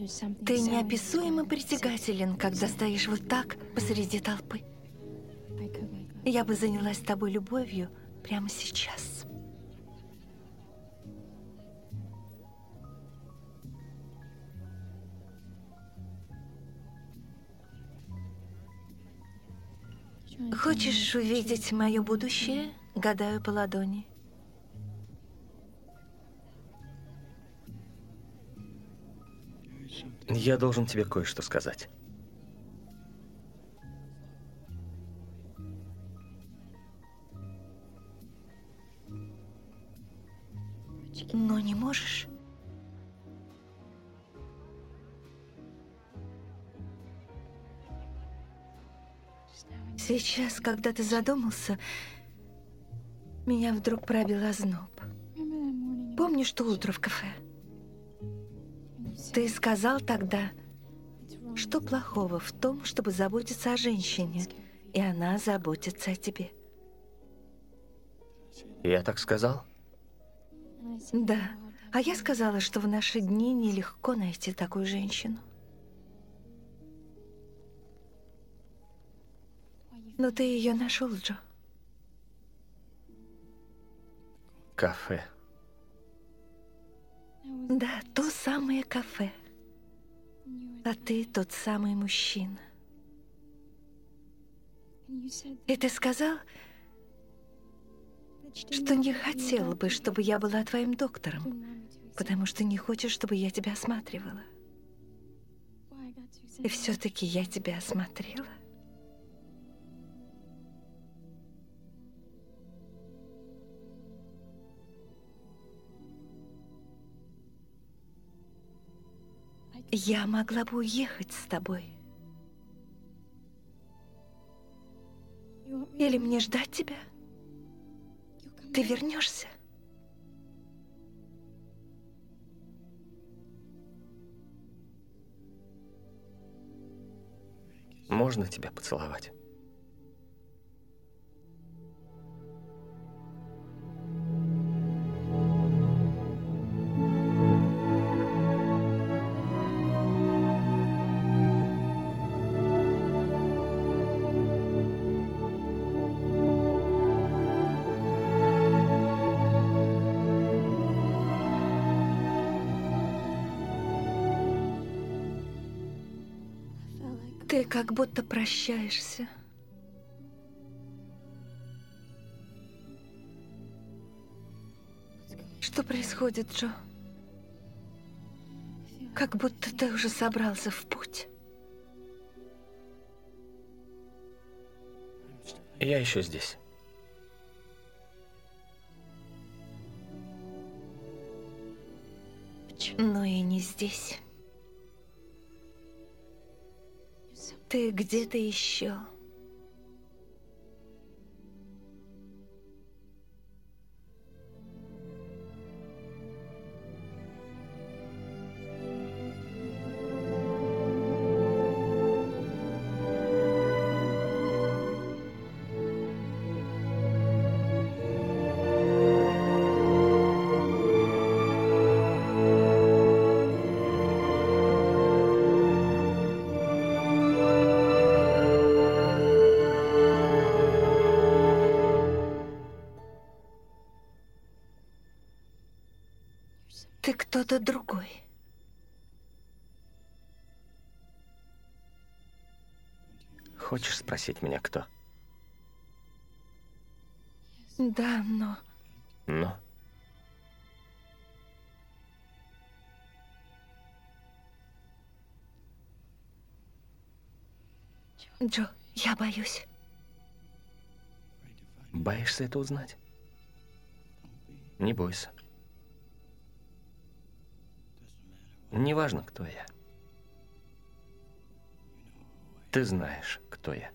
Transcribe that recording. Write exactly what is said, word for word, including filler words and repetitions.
Ты неописуемо притягателен, когда стоишь вот так посреди толпы. Я бы занялась тобой любовью прямо сейчас. Хочешь увидеть мое будущее? Гадаю по ладони. Я должен тебе кое-что сказать. Но не можешь? Сейчас, когда ты задумался, меня вдруг пробил озноб. Помнишь то утро в кафе? Ты сказал тогда, что плохого в том, чтобы заботиться о женщине, и она заботится о тебе. Я так сказал? Да. А я сказала, что в наши дни нелегко найти такую женщину. Но ты ее нашел, Джо. Кафе. Да, то самое кафе. А ты тот самый мужчина. И ты сказал, что не хотел бы, чтобы я была твоим доктором, потому что не хочешь, чтобы я тебя осматривала. И все-таки я тебя осмотрела. Я могла бы уехать с тобой. Или мне ждать тебя? Ты вернешься? Можно тебя поцеловать? Ты как будто прощаешься. Что происходит, Джо? Как будто ты уже собрался в путь. Я еще здесь. Но и не здесь. Ты где-то еще. Ты кто-то другой. Хочешь спросить меня, кто? Да, но... Но? Джо, я боюсь. Боишься это узнать? Не бойся. Неважно, кто я. Ты знаешь, кто я.